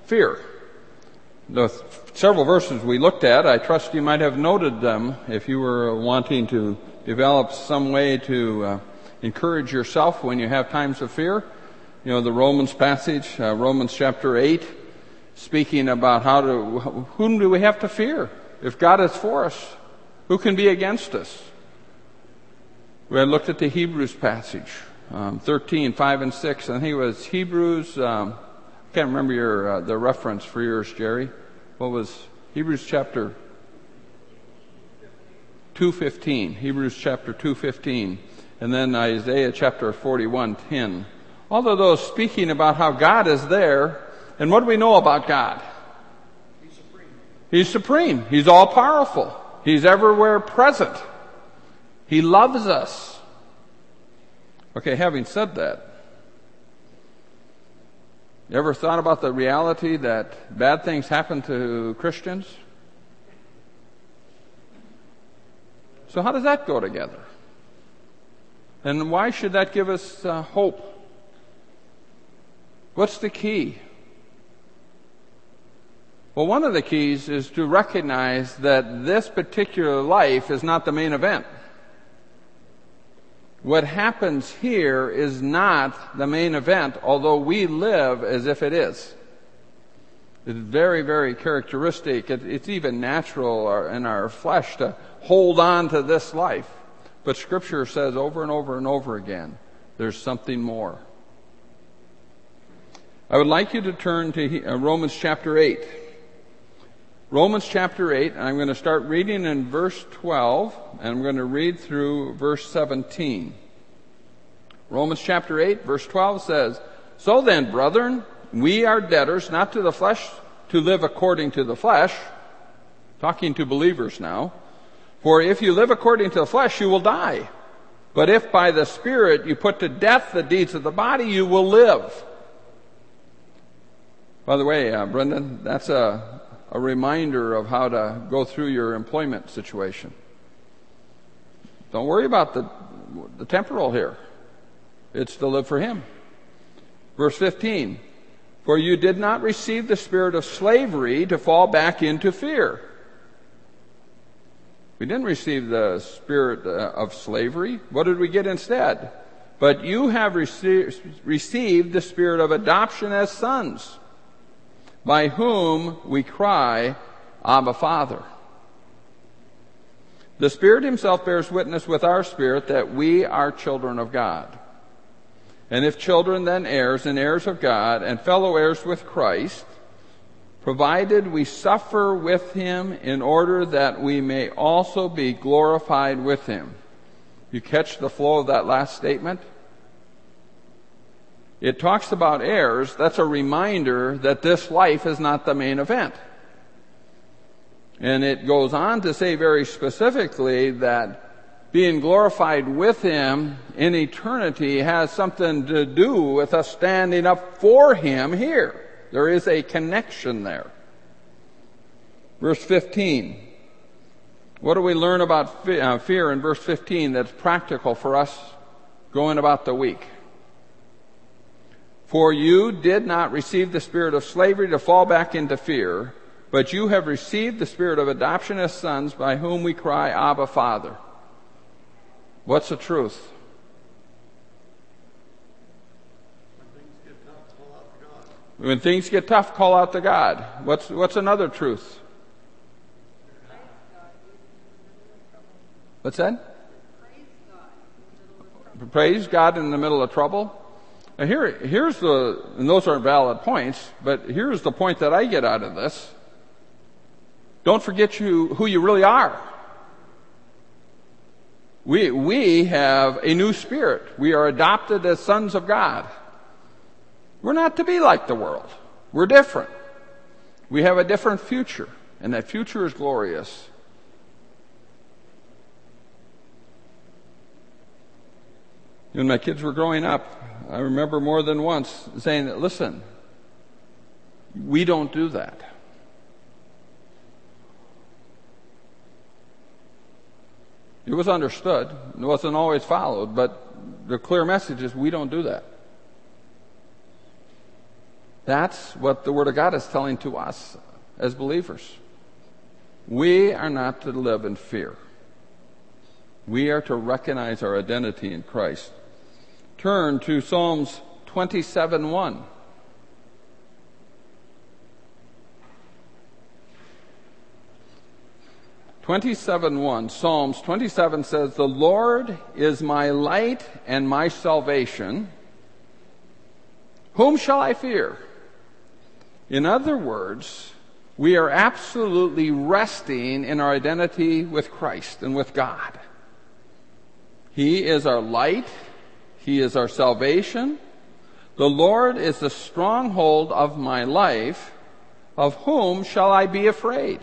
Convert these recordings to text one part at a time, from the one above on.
fear. The several verses we looked at, I trust you might have noted them if you were wanting to develop some way to encourage yourself when you have times of fear. You know, the Romans passage, Romans chapter 8, speaking about whom do we have to fear? If God is for us, who can be against us? We had looked at the Hebrews passage, 13, 5 and 6. I think it was Hebrews, I can't remember the reference for yours, Jerry. What was Hebrews chapter 2:15? Hebrews chapter 2:15. And then Isaiah chapter 41:10. All of those speaking about how God is there. And what do we know about God? He's supreme. He's supreme. He's all-powerful. He's everywhere present. He loves us. Okay, having said that, you ever thought about the reality that bad things happen to Christians? So how does that go together? And why should that give us hope? What's the key? Well, one of the keys is to recognize that this particular life is not the main event. What happens here is not the main event, although we live as if it is. It's very, very characteristic. It's even natural in our flesh to hold on to this life. But Scripture says over and over and over again, there's something more. I would like you to turn to Romans chapter 8. Romans chapter 8, and I'm going to start reading in verse 12, and I'm going to read through verse 17. Romans chapter 8, verse 12 says, "So then, brethren, we are debtors, not to the flesh, to live according to the flesh." Talking to believers now. "For if you live according to the flesh, you will die. But if by the Spirit you put to death the deeds of the body, you will live." By the way, Brendan, that's a reminder of how to go through your employment situation. Don't worry about the temporal here. It's to live for Him. Verse 15, "For you did not receive the spirit of slavery to fall back into fear." We didn't receive the spirit of slavery. What did we get instead? "But you have received the spirit of adoption as sons, by whom we cry, Abba, Father." The Spirit Himself bears witness with our spirit that we are children of God. And if children, then heirs, and heirs of God, and fellow heirs with Christ, provided we suffer with Him in order that we may also be glorified with Him. You catch the flow of that last statement? It talks about heirs. That's a reminder that this life is not the main event. And it goes on to say very specifically that being glorified with Him in eternity has something to do with us standing up for Him here. There is a connection there. Verse 15. What do we learn about fear in verse 15 that's practical for us going about the week? "For you did not receive the spirit of slavery to fall back into fear, but you have received the spirit of adoption as sons, by whom we cry, Abba, Father." What's the truth? When things get tough, call out to God. When things get tough, call out to God. What's another truth? What's that? Praise God in the middle of trouble. Now here's and those are valid points, but here's the point that I get out of this. Don't forget who you really are. We have a new spirit. We are adopted as sons of God. We're not to be like the world. We're different. We have a different future, and that future is glorious. When my kids were growing up, I remember more than once saying that, listen, we don't do that. It was understood. It wasn't always followed, but the clear message is we don't do that. That's what the Word of God is telling to us as believers. We are not to live in fear. We are to recognize our identity in Christ. Turn to Psalms 27:1. Psalms 27 says, "The Lord is my light and my salvation. Whom shall I fear?" In other words, we are absolutely resting in our identity with Christ and with God. He is our light. He is our salvation. The Lord is the stronghold of my life. Of whom shall I be afraid?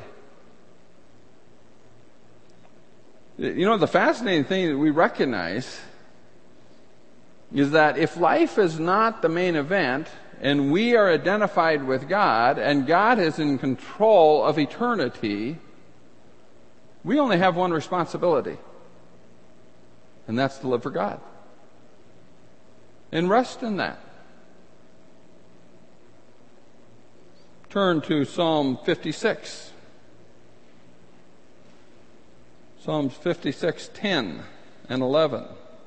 You know, the fascinating thing that we recognize is that if life is not the main event, and we are identified with God, and God is in control of eternity, we only have one responsibility, and that's to live for God. And rest in that. Turn to Psalm 56. Psalms 56:10 and 11.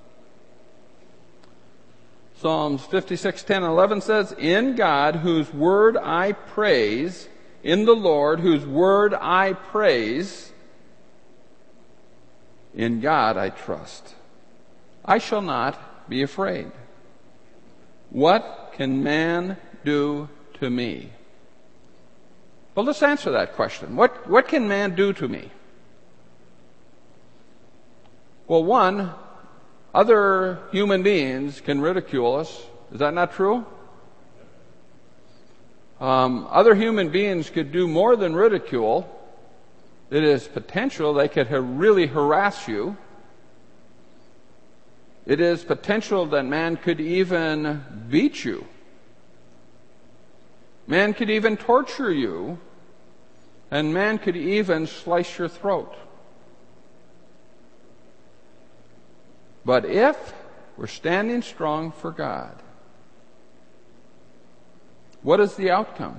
Psalms 56:10 and 11 says, "In God, whose word I praise, in the Lord, whose word I praise, in God I trust. I shall not be afraid. What can man do to me?" Well, let's answer that question. What can man do to me? Well, one, other human beings can ridicule us. Is that not true? Other human beings could do more than ridicule. It is potential they could really harass you. It is potential that man could even beat you. Man could even torture you. And man could even slice your throat. But if we're standing strong for God, what is the outcome?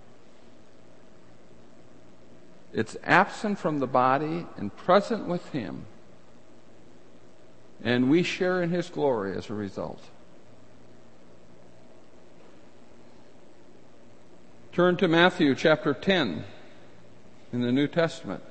It's absent from the body and present with Him. And we share in His glory as a result. Turn to Matthew chapter 10 in the New Testament.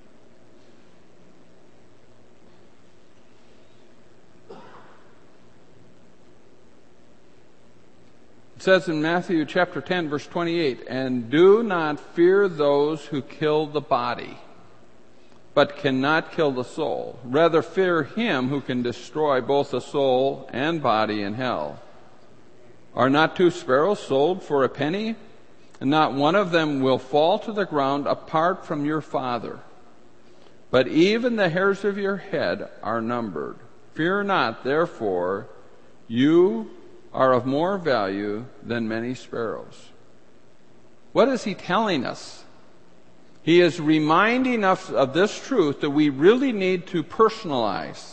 It says in Matthew chapter 10, verse 28, "And do not fear those who kill the body, but cannot kill the soul. Rather fear Him who can destroy both the soul and body in hell. Are not 2 sparrows sold for a penny? And not one of them will fall to the ground apart from your Father. But even the hairs of your head are numbered. Fear not, therefore, you are of more value than many sparrows." What is He telling us? He is reminding us of this truth that we really need to personalize.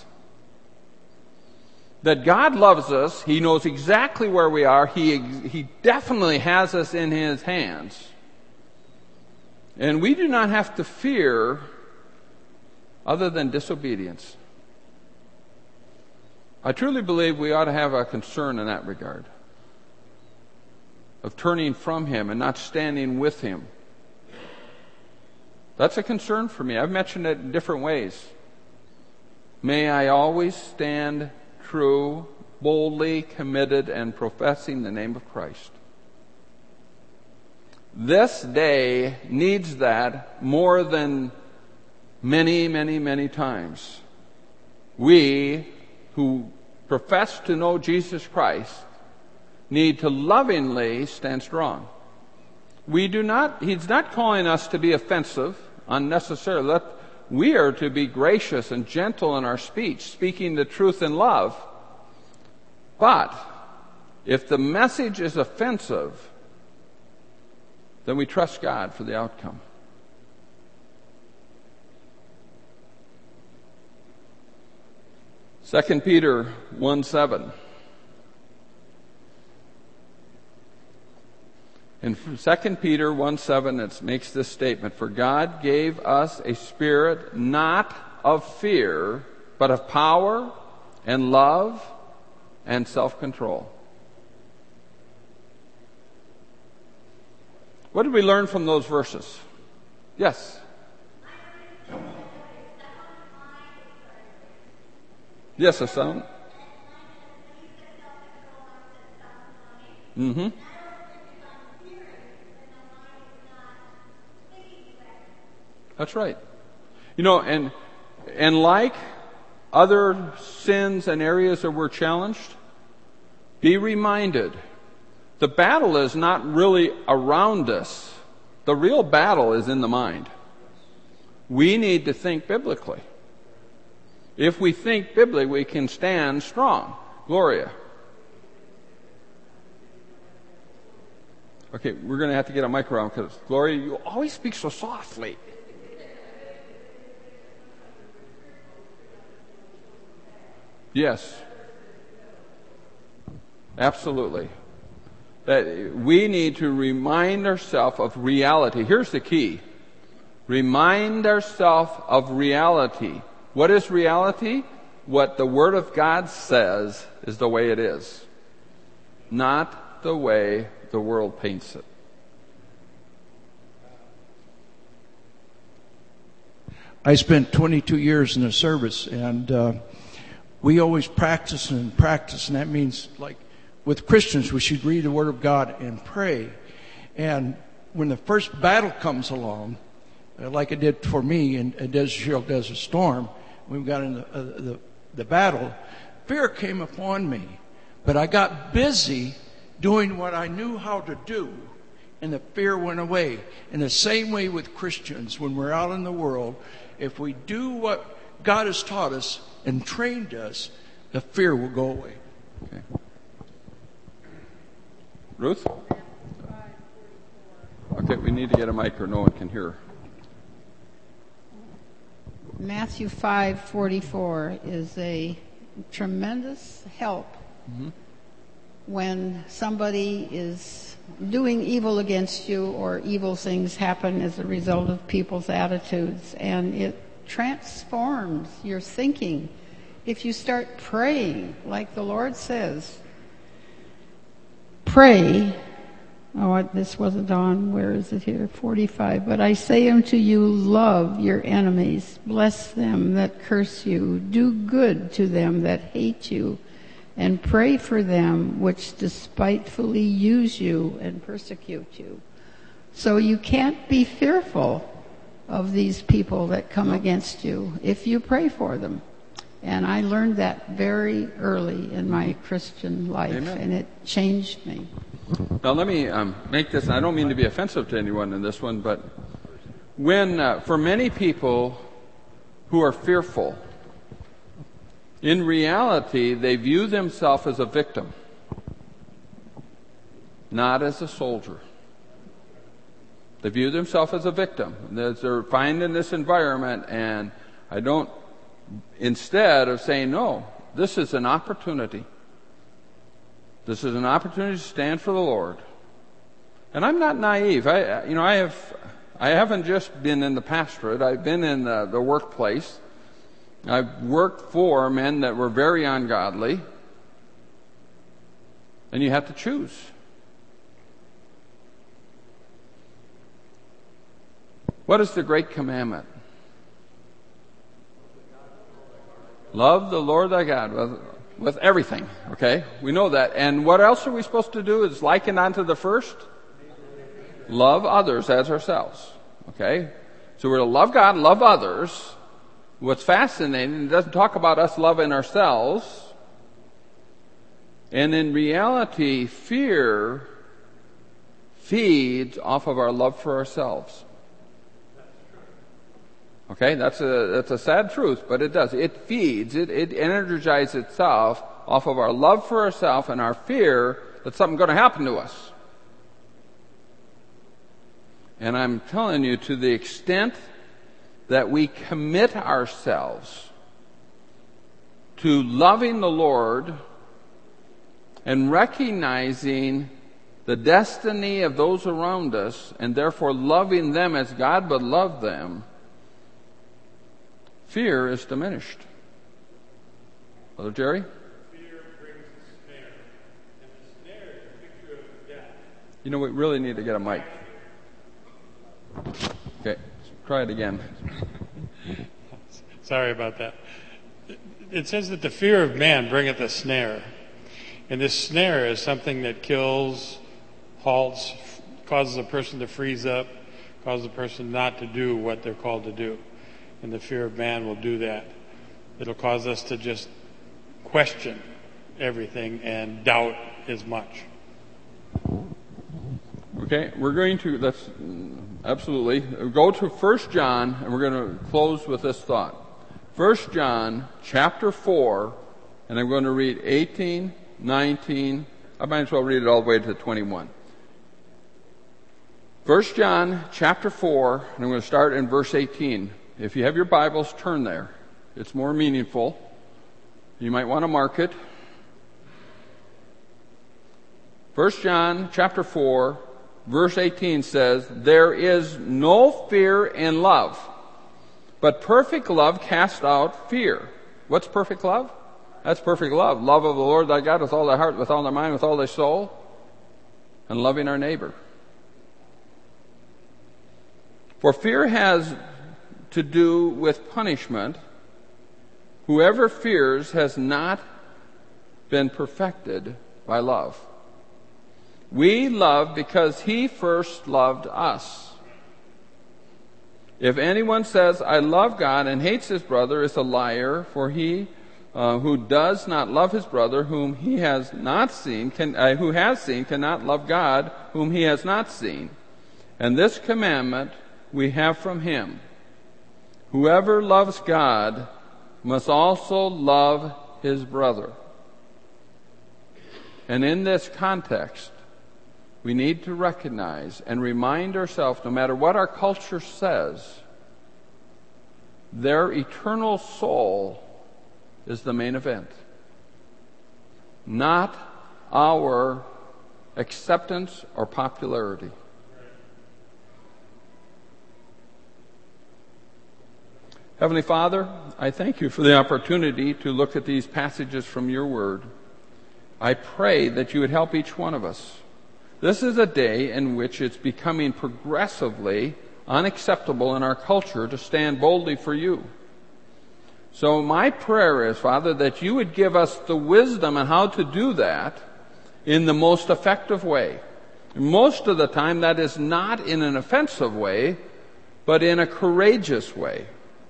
That God loves us. He knows exactly where we are. He definitely has us in His hands. And we do not have to fear other than disobedience. I truly believe we ought to have a concern in that regard, of turning from Him and not standing with Him. That's a concern for me. I've mentioned it in different ways. May I always stand true, boldly committed, and professing the name of Christ. This day needs that more than many, many, many times. We who profess to know Jesus Christ need to lovingly stand strong. He's not calling us to be offensive unnecessarily. We are to be gracious and gentle in our speech, speaking the truth in love. But if the message is offensive, then we trust God for the outcome. Second Peter 1:7. In 2 Peter 1:7, it makes this statement, "For God gave us a spirit not of fear, but of power and love and self-control." What did we learn from those verses? Yes. Yes, a sound. Mm-hmm. That's right. You know, and like other sins and areas that we're challenged, be reminded, the battle is not really around us. The real battle is in the mind. We need to think biblically. If we think biblically, we can stand strong. Gloria. Okay, we're going to have to get a mic around because, Gloria, you always speak so softly. Yes. Absolutely. That we need to remind ourselves of reality. Here's the key. Remind ourselves of reality. What is reality? What the Word of God says is the way it is, not the way the world paints it. I spent 22 years in the service, and we always practice, and that means, like, with Christians, we should read the Word of God and pray. And when the first battle comes along, like it did for me in Desert Storm, when we got in the battle, fear came upon me. But I got busy doing what I knew how to do, and the fear went away. In the same way with Christians, when we're out in the world, if we do what God has taught us and trained us, the fear will go away. Okay. Ruth? Okay, we need to get a mic or no one can hear. Matthew 5:44 is a tremendous help when somebody is doing evil against you or evil things happen as a result of people's attitudes, and it transforms your thinking. If you start praying, like the Lord says, pray. Oh, this wasn't on. Where is it here? 45. But I say unto you, love your enemies. Bless them that curse you. Do good to them that hate you. And pray for them which despitefully use you and persecute you. So you can't be fearful of these people that come against you if you pray for them. And I learned that very early in my Christian life. Amen. And it changed me. Now let me make this, and I don't mean to be offensive to anyone in this one, but when, for many people who are fearful, in reality, they view themselves as a victim, not as a soldier. They view themselves as a victim. They're finding in this environment, and instead of saying, no, this is an opportunity. This is an opportunity to stand for the Lord. And I'm not naive. I haven't just been in the pastorate. I've been in the workplace. I've worked for men that were very ungodly. And you have to choose. What is the great commandment? Love the Lord thy God with everything, okay? We know that. And what else are we supposed to do? Is likened unto the first? Love others as ourselves, okay? So we're to love God and love others. What's fascinating, it doesn't talk about us loving ourselves. And in reality, fear feeds off of our love for ourselves. Okay, that's a sad truth, but it does. It feeds, it energizes itself off of our love for ourselves and our fear that something's going to happen to us. And I'm telling you, to the extent that we commit ourselves to loving the Lord and recognizing the destiny of those around us, and therefore loving them as God would love them, fear is diminished. Brother Jerry? Fear brings a snare, and the snare is a picture of death. You know, we really need to get a mic. Okay, try it again. Sorry about that. It says that the fear of man bringeth a snare. And this snare is something that kills, halts, causes a person to freeze up, causes a person not to do what they're called to do. And the fear of man will do that. It'll cause us to just question everything and doubt as much. Okay, we're going to, that's absolutely, go to 1 John, and we're going to close with this thought. 1 John chapter 4, and I'm going to read 18, 19, I might as well read it all the way to 21. 1 John chapter 4, and I'm going to start in verse 18. If you have your Bibles, turn there. It's more meaningful. You might want to mark it. 1 John chapter 4, verse 18 says, "There is no fear in love, but perfect love casts out fear." What's perfect love? That's perfect love. Love of the Lord thy God with all thy heart, with all thy mind, with all thy soul, and loving our neighbor. For fear has to do with punishment. Whoever fears has not been perfected by love. We love because he first loved us. If anyone says, "I love God," and hates his brother, is a liar, for he who does not love his brother whom he has not seen, who has seen, cannot love God whom he has not seen. And this commandment we have from him: whoever loves God must also love his brother. And in this context, we need to recognize and remind ourselves, no matter what our culture says, their eternal soul is the main event, not our acceptance or popularity. Heavenly Father, I thank you for the opportunity to look at these passages from your word. I pray that you would help each one of us. This is a day in which it's becoming progressively unacceptable in our culture to stand boldly for you. So my prayer is, Father, that you would give us the wisdom on how to do that in the most effective way. Most of the time, that is not in an offensive way, but in a courageous way.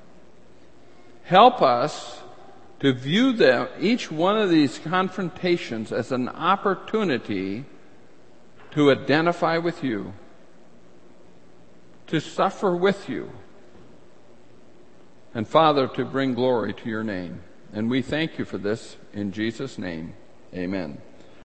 Help us to view each one of these confrontations as an opportunity to identify with you, to suffer with you, and Father, to bring glory to your name. And we thank you for this in Jesus' name. Amen.